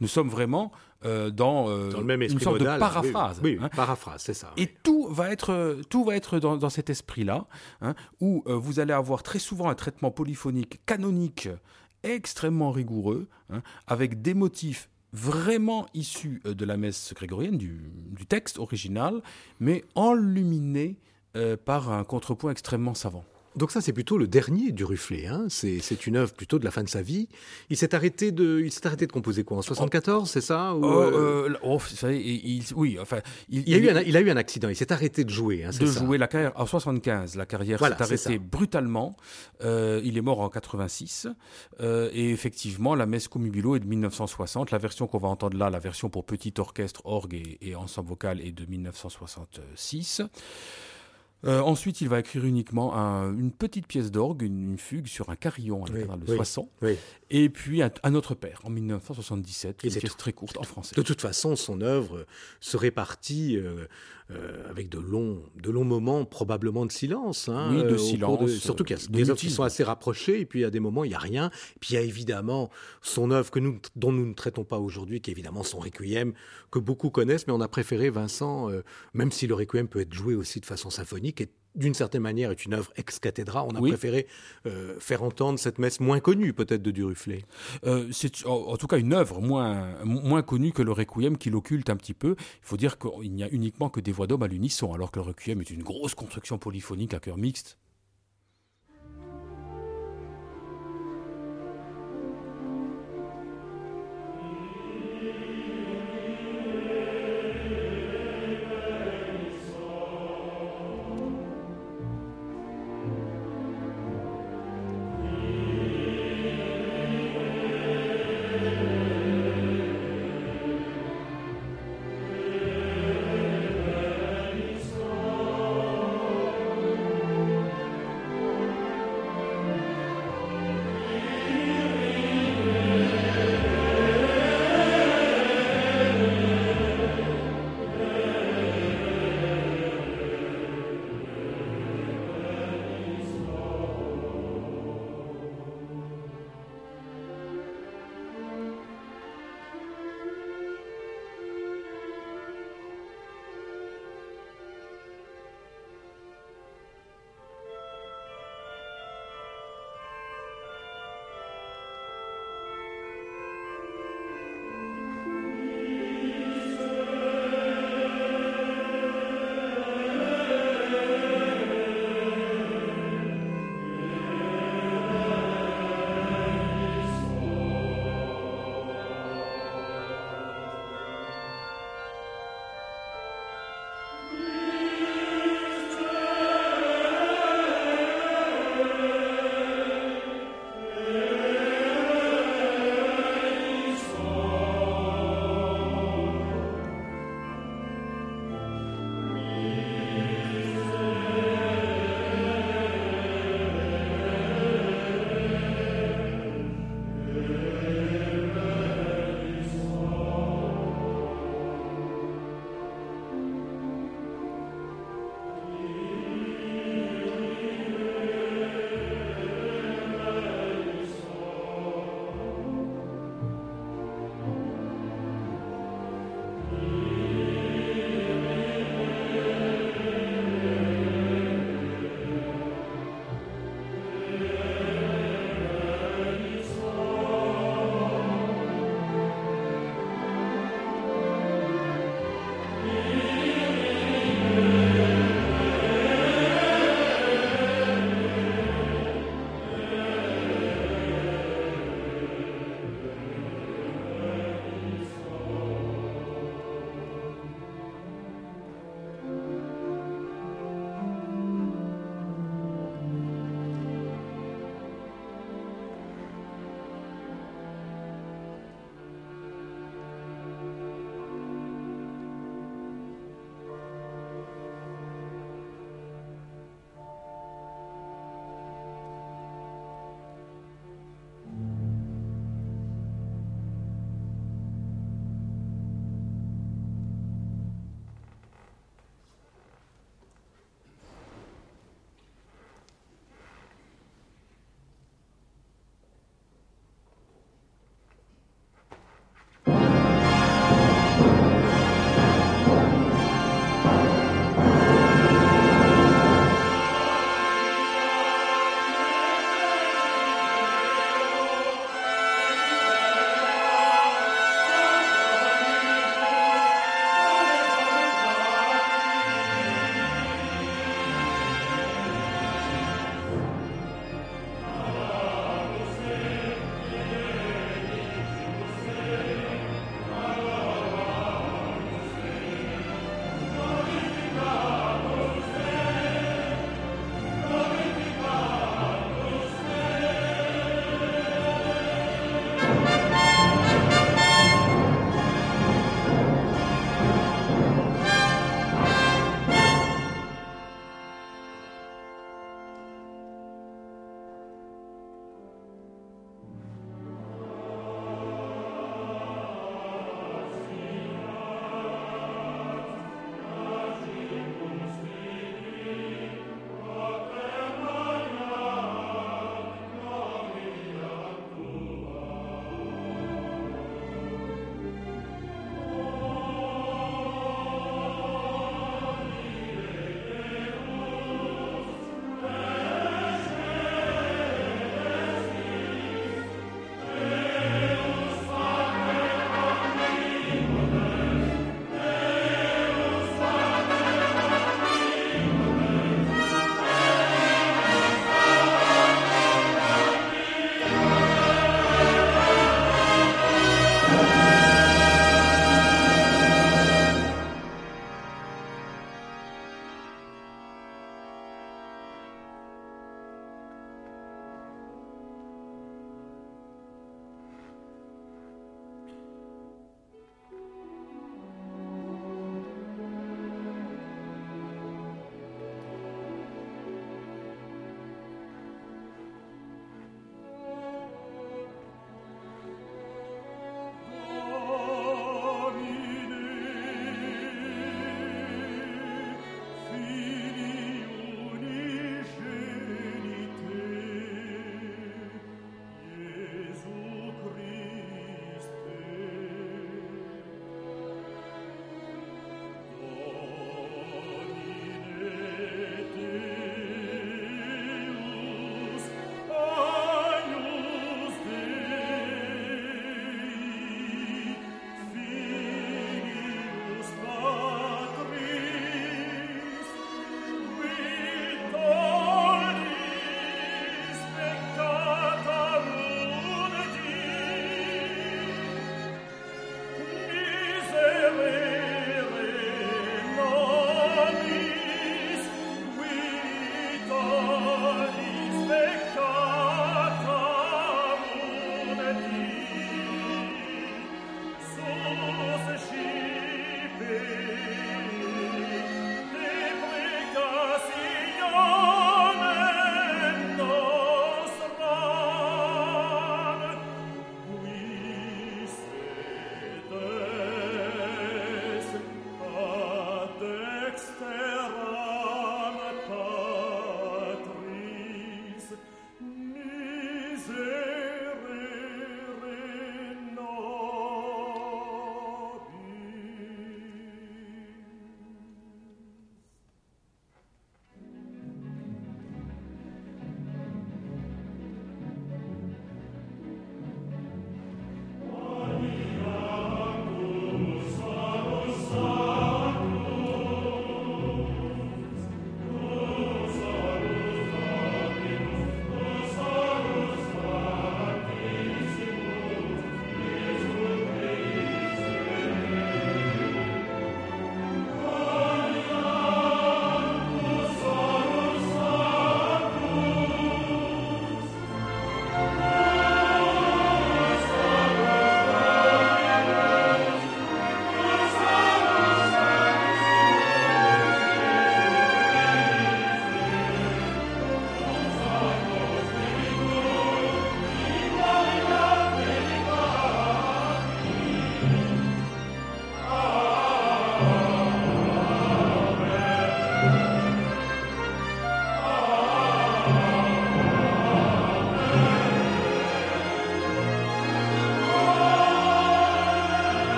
Nous sommes vraiment dans le même esprit une sorte modal, de paraphrase. Oui, paraphrase, c'est ça. Et tout va être dans cet esprit-là, où vous allez avoir très souvent un traitement polyphonique canonique extrêmement rigoureux, avec des motifs vraiment issus de la messe grégorienne, du texte original, mais enluminés par un contrepoint extrêmement savant. Donc ça, c'est plutôt le dernier du Rufflet. C'est une œuvre plutôt de la fin de sa vie. Il s'est arrêté de composer quoi, en 74, c'est ça ou oui, enfin... Il a eu un accident, il s'est arrêté de jouer. C'est ça. Jouer la carrière en 75. La carrière s'est arrêtée brutalement. Il est mort en 86. Et effectivement, la messe cum iubilo est de 1960. La version qu'on va entendre là, la version pour petit orchestre, orgue et ensemble vocal, est de 1966. Ensuite, il va écrire uniquement une petite pièce d'orgue, une fugue sur un carillon à la cathédrale de Soissons. Oui. Et puis un autre père, en 1977, une pièce très courte en français. De toute façon, son œuvre se répartit avec de longs moments, probablement de silence. Oui, de silence. Surtout qu'il y a des œuvres qui sont assez rapprochées, et puis il y a des moments, il n'y a rien. Et puis il y a évidemment son œuvre dont nous ne traitons pas aujourd'hui, qui est évidemment son Requiem, que beaucoup connaissent, mais on a préféré, Vincent, même si le Requiem peut être joué aussi de façon symphonique, et d'une certaine manière est une œuvre ex cathedra, on a préféré faire entendre cette messe moins connue peut-être de Duruflé. C'est en tout cas une œuvre moins connue que le Requiem, qui l'occulte un petit peu. Il faut dire qu'il n'y a uniquement que des voix d'hommes à l'unisson, alors que le Requiem est une grosse construction polyphonique à chœur mixte.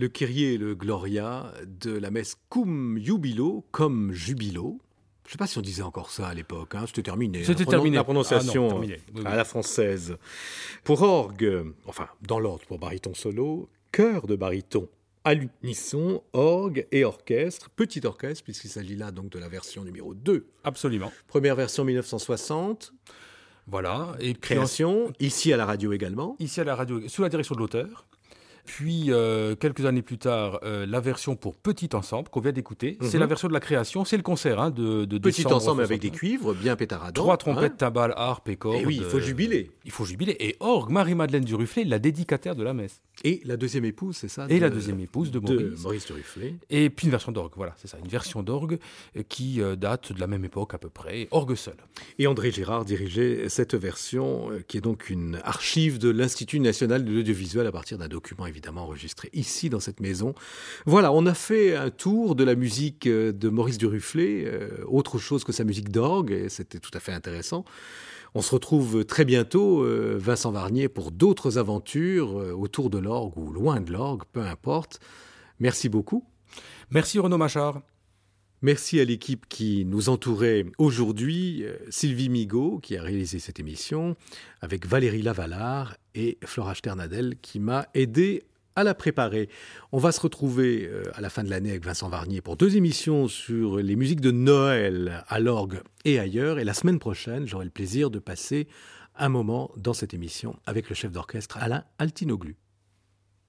le Kyrie et le Gloria de la messe Cum Jubilo, comme Jubilo. Je ne sais pas si on disait encore ça à l'époque, hein. C'était terminé. C'était terminé. La prononciation terminé. Oui. À la française. Pour orgue, enfin dans l'ordre pour baryton solo, chœur de baryton à l'unisson, orgue et orchestre, petit orchestre, puisqu'il s'agit là donc de la version numéro 2. Absolument. Première version 1960. Voilà. Et création, ici à la radio également. Ici à la radio, sous la direction de l'auteur. Puis, quelques années plus tard, la version pour petit ensemble qu'on vient d'écouter, c'est la version de la création, c'est le concert de petit ensemble avec des cuivres bien pétaradants. 3 trompettes, timbales, harpe et cordes. Et oui, il faut jubiler. Il faut jubiler. Et orgue, Marie-Madeleine Duruflé, la dédicataire de la messe. Et la deuxième épouse, c'est ça? Et la deuxième épouse de Maurice Duruflé. Et puis une version d'orgue, voilà, c'est ça, une version d'orgue qui date de la même époque à peu près, orgue seul. Et André Gérard dirigeait cette version, qui est donc une archive de l'Institut national de l'audiovisuel à partir d'un document évidemment enregistré ici dans cette maison. Voilà, on a fait un tour de la musique de Maurice Duruflé, autre chose que sa musique d'orgue, et c'était tout à fait intéressant. On se retrouve très bientôt, Vincent Varnier, pour d'autres aventures autour de l'orgue ou loin de l'orgue, peu importe. Merci beaucoup. Merci Renaud Machard. Merci à l'équipe qui nous entourait aujourd'hui, Sylvie Migaud qui a réalisé cette émission, avec Valérie Lavallard et Flora Sternadel qui m'a aidé à la préparer. On va se retrouver à la fin de l'année avec Vincent Varnier pour 2 émissions sur les musiques de Noël à l'orgue et ailleurs. Et la semaine prochaine, j'aurai le plaisir de passer un moment dans cette émission avec le chef d'orchestre Alain Altinoglu.